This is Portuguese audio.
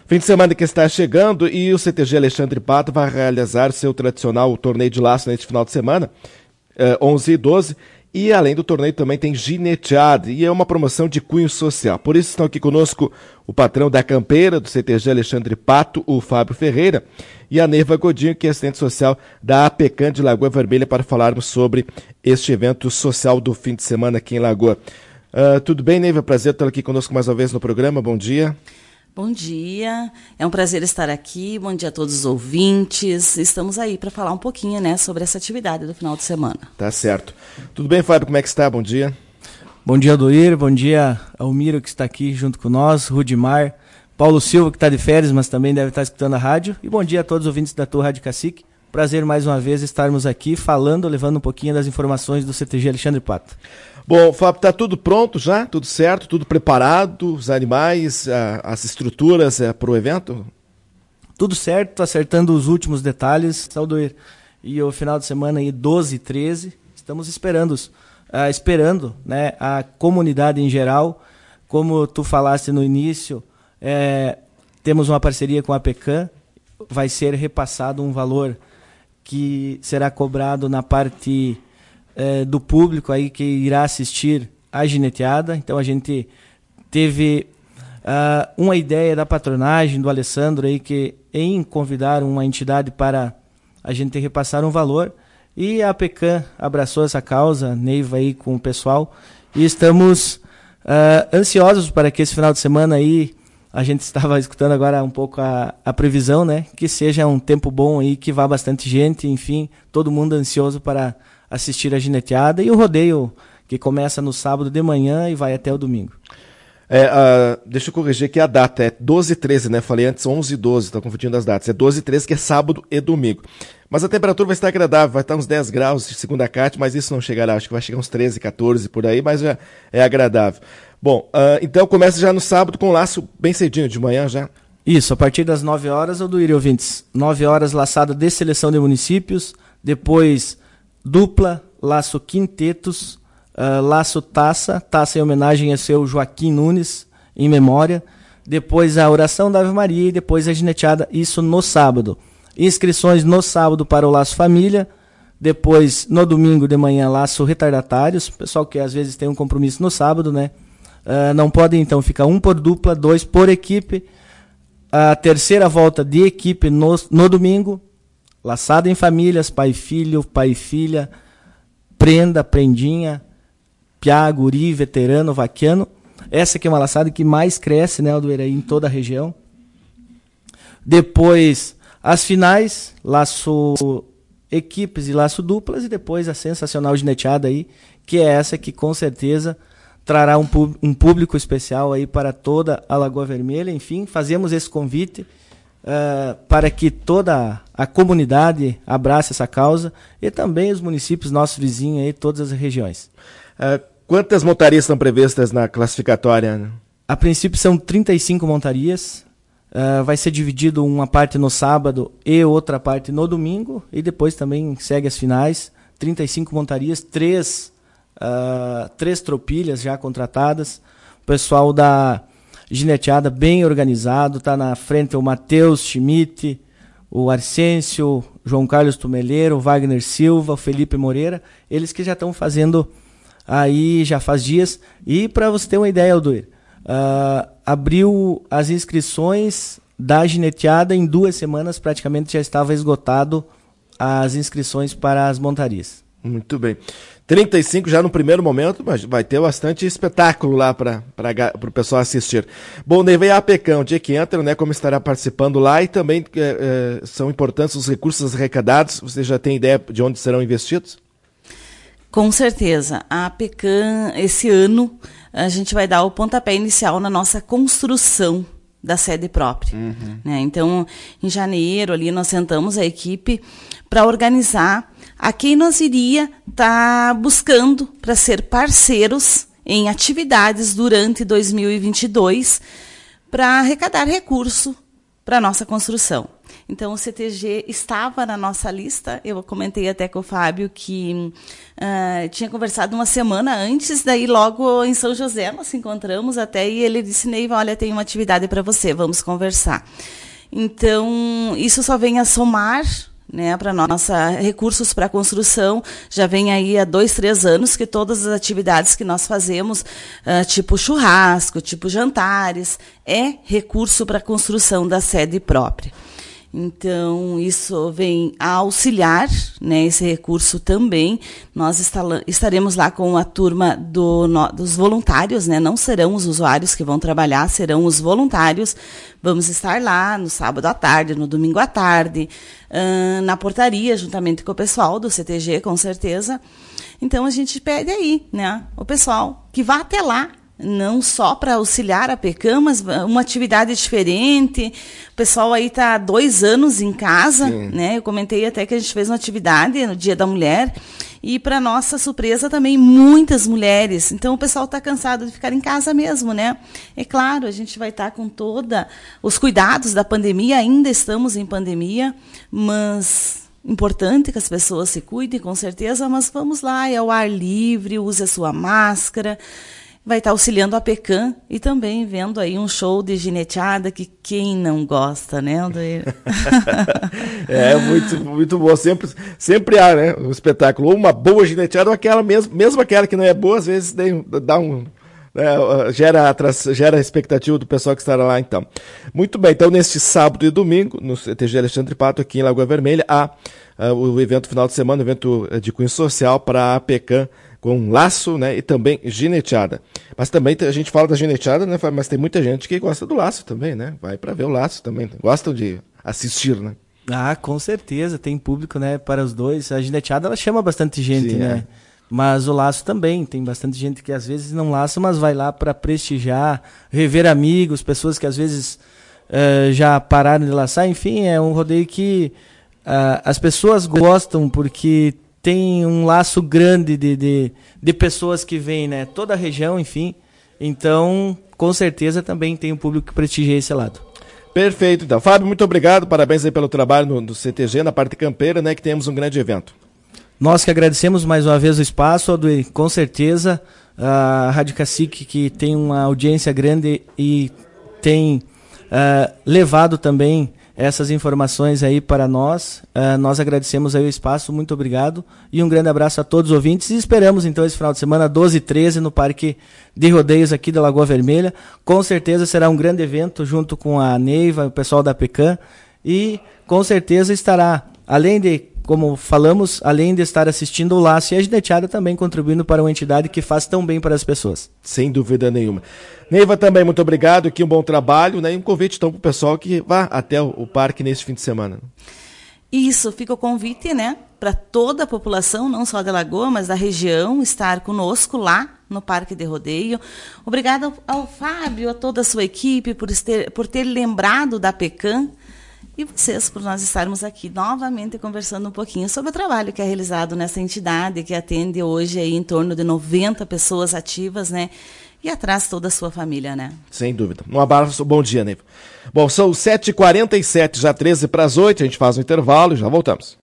Fim de semana que está chegando e o CTG Alexandre Pato vai realizar seu tradicional torneio de laço neste final de semana, 11 e 12, e além do torneio também tem gineteada, e é uma promoção de cunho social. Por isso estão aqui conosco o patrão da campeira do CTG Alexandre Pato, o Fábio Ferreira, e a Neiva Godinho, que é assistente social da APECAM de Lagoa Vermelha, para falarmos sobre este evento social do fim de semana aqui em Lagoa. Tudo bem, Neiva? Prazer estar aqui conosco mais uma vez no programa. Bom dia. Bom dia, é um prazer estar aqui, bom dia a todos os ouvintes, estamos aí para falar um pouquinho, né, sobre essa atividade do final de semana. Tá certo. Tudo bem, Fábio, como é que está? Bom dia. Bom dia, Adoir, bom dia Almiro, que está aqui junto com nós, Rudimar, Paulo Silva, que está de férias, mas também deve estar escutando a rádio, e bom dia a todos os ouvintes da tua Rádio Cacique. Prazer mais uma vez estarmos aqui falando, levando um pouquinho das informações do CTG Alexandre Pato. Bom, Fábio, está tudo pronto já? Tudo certo? Tudo preparado? Os animais, as estruturas para o evento? Tudo certo, acertando os últimos detalhes, Aldoir. E o final de semana aí, 12 e 13, estamos esperando, né, a comunidade em geral. Como tu falaste no início, temos uma parceria com a APECAM, vai ser repassado um valor que será cobrado na parte do público aí que irá assistir a gineteada. Então a gente teve uma ideia da patronagem do Alessandro aí, que em convidar uma entidade para a gente repassar um valor, e a APECAM abraçou essa causa, Neiva aí com o pessoal, e estamos ansiosos para que esse final de semana aí, a gente estava escutando agora um pouco a previsão, né, que seja um tempo bom aí, que vá bastante gente, enfim, todo mundo ansioso para assistir a gineteada e o rodeio que começa no sábado de manhã e vai até o domingo. Deixa eu corrigir aqui a data, é 12 e 13, né? Falei antes 11 e 12, estou confundindo as datas. É 12 e 13 que é sábado e domingo. Mas a temperatura vai estar agradável, vai estar uns 10 graus, segundo a CAT, mas isso não chegará, acho que vai chegar uns 13, 14 por aí, mas já é agradável. Bom, então começa já no sábado com laço bem cedinho, de manhã já? Isso, a partir das 9 horas, Oduir, ouvintes. 9 horas, laçada de seleção de municípios, depois dupla, laço quintetos, laço taça em homenagem a seu Joaquim Nunes, em memória, depois a oração da Ave Maria e depois a gineteada, isso no sábado. Inscrições no sábado para o laço família, depois no domingo de manhã laço retardatários, pessoal que às vezes tem um compromisso no sábado, né? Não podem então ficar um por dupla, 2 por equipe, a terceira volta de equipe no domingo, laçada em famílias, pai e filha, prenda, prendinha, piá, guri, veterano, vaquiano. Essa aqui é uma laçada que mais cresce, né, Aldoeira, em toda a região. Depois, as finais, laço equipes e laço duplas, e depois a sensacional gineteada aí, que é essa que com certeza trará um público especial aí para toda a Lagoa Vermelha. Enfim, fazemos esse convite para que toda a comunidade abrace essa causa e também os municípios, nossos vizinhos aí, todas as regiões. Quantas montarias estão previstas na classificatória? A princípio são 35 montarias, vai ser dividido uma parte no sábado e outra parte no domingo, e depois também segue as finais. 35 montarias, 3 tropilhas já contratadas, o pessoal da gineteada bem organizado, está na frente o Matheus Schmidt, o Arcêncio, João Carlos Tumeleiro, o Wagner Silva, o Felipe Moreira, eles que já estão fazendo aí já faz dias. E para você ter uma ideia, Aldoir, abriu as inscrições da gineteada em 2 semanas, praticamente já estava esgotado as inscrições para as montarias. Muito bem. 35 já no primeiro momento, mas vai ter bastante espetáculo lá para o pessoal assistir. Bom, daí vem a APECAM, o dia que entra, né, como estará participando lá, e também são importantes os recursos arrecadados. Você já tem ideia de onde serão investidos? Com certeza. A APECAM, esse ano, a gente vai dar o pontapé inicial na nossa construção da sede própria. Né? Então, em janeiro, ali, nós sentamos a equipe para organizar a quem nós iria estar buscando para ser parceiros em atividades durante 2022 para arrecadar recurso para a nossa construção. Então, o CTG estava na nossa lista. Eu comentei até com o Fábio que tinha conversado uma semana antes, daí logo em São José nós nos encontramos até, e ele disse, Neiva, olha, tem uma atividade para você, vamos conversar. Então, isso só vem a somar, né, para nossa recursos para construção. Já vem aí há 2, 3 anos que todas as atividades que nós fazemos, tipo churrasco, tipo jantares, é recurso para a construção da sede própria. Então, isso vem a auxiliar, né, esse recurso também. Nós estaremos lá com a turma dos voluntários, né, não serão os usuários que vão trabalhar, serão os voluntários. Vamos estar lá no sábado à tarde, no domingo à tarde, na portaria, juntamente com o pessoal do CTG, com certeza. Então, a gente pede aí, né, o pessoal que vá até lá, não só para auxiliar a PECAM, mas uma atividade diferente. O pessoal aí está há 2 anos em casa, né? Eu comentei até que a gente fez uma atividade no Dia da Mulher, e para nossa surpresa também muitas mulheres. Então o pessoal está cansado de ficar em casa mesmo, né? É claro, a gente vai estar com todos os cuidados da pandemia, ainda estamos em pandemia, mas importante que as pessoas se cuidem, com certeza, mas vamos lá, é ao ar livre, use a sua máscara. Vai estar auxiliando a PECAM e também vendo aí um show de gineteada que quem não gosta, né, Aldoir? É muito bom, sempre há, né, um espetáculo, ou uma boa gineteada ou aquela mesmo aquela que não é boa, às vezes dá um, né, gera a expectativa do pessoal que estará lá, então. Muito bem, então neste sábado e domingo, no CTG Alexandre Pato, aqui em Lagoa Vermelha, há o evento final de semana, o evento de cunho social para a PECAM, com laço, né, e também gineteada. Mas também a gente fala da gineteada, né, mas tem muita gente que gosta do laço também, né? Vai para ver o laço também, gostam de assistir, né? Ah, com certeza, tem público, né, para os dois. A gineteada, ela chama bastante gente, sim, né? É. Mas o laço também, tem bastante gente que às vezes não laça, mas vai lá para prestigiar, rever amigos, pessoas que às vezes já pararam de laçar. Enfim, é um rodeio que as pessoas gostam porque tem um laço grande de pessoas que vêm, né? Toda a região, enfim. Então, com certeza, também tem um público que prestigia esse lado. Perfeito, então. Fábio, muito obrigado. Parabéns aí pelo trabalho no CTG, na parte campeira, né? Que temos um grande evento. Nós que agradecemos mais uma vez o espaço, Aldoir, com certeza. A Rádio Cacique, que tem uma audiência grande e tem levado também essas informações aí para nós. Nós agradecemos aí o espaço, muito obrigado, e um grande abraço a todos os ouvintes, e esperamos então esse final de semana, 12 e 13, no Parque de Rodeios aqui da Lagoa Vermelha. Com certeza será um grande evento junto com a Neiva, o pessoal da PECAM, e com certeza estará, além de, como falamos, além de estar assistindo o laço e a gineteada, também contribuindo para uma entidade que faz tão bem para as pessoas. Sem dúvida nenhuma. Neiva, também muito obrigado, aqui um bom trabalho, né? E um convite então para o pessoal que vá até o parque neste fim de semana. Isso, fica o convite, né, para toda a população, não só da Lagoa, mas da região, estar conosco lá no Parque de Rodeio. Obrigada ao Fábio, a toda a sua equipe por ter lembrado da PECAM, e vocês por nós estarmos aqui novamente conversando um pouquinho sobre o trabalho que é realizado nessa entidade, que atende hoje aí em torno de 90 pessoas ativas, né? E atrás toda a sua família, né? Sem dúvida. Um abraço, bom dia, Neiva. Bom, são 7h47, já 13 para as 8, a gente faz um intervalo e já voltamos.